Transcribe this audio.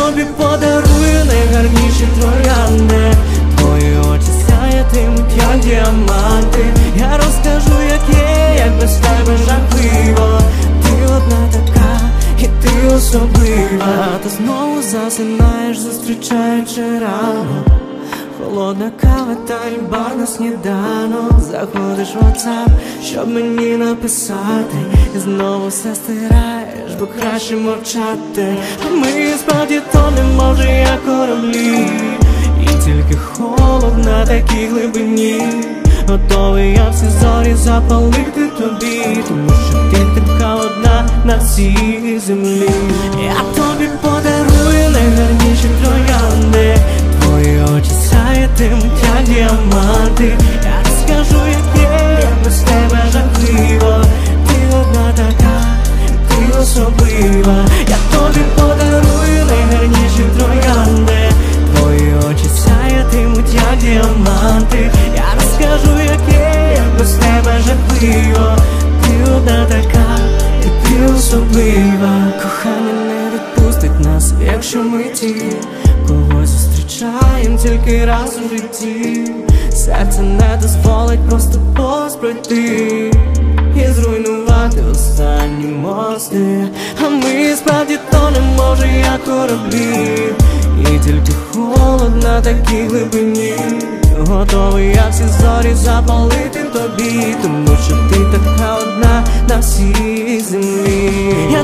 тобі подарую найгарніші троянди. Твої очі сяятимуть, як діаманти. Я розкажу, як є, як без тебе жахливо. Ти одна така, і ти особлива. Ти знову засинаєш, зустрічаючи ранок. Холодна кава та бар на сніданок. Заходиш в WhatsApp, щоб мені написати, і знову все стираєш, бо краще мовчати. Ми справді тонемо вже як кораблі, і тільки холод на такій глибині. Готовий я всі зорі запалити тобі, тому що ти така одна на всій землі. Я тобі подарую найгарніші троянди. Твої очі сяятимуть, як діаманти. Я розкажу, як є, як без тебе жахливо. Ти одна така, ти особлива. Я тобі подарую найгарніші троянди. Твої очі сяятимуть, як діаманти. Я розкажу, як є, як без тебе жахливо. Ти одна така, і ти особлива. Кохання не відпустить нас, якщо ми ті, когось зустрічаєм тільки раз у житті. Серце не дозволить просто повз пройти і зруйнувати останні мости. А ми справді тонемо вже як кораблі, і тільки холод на такій глибині. Готовий я всі зорі запалити тобі, тому що ти така одна на всій землі. Я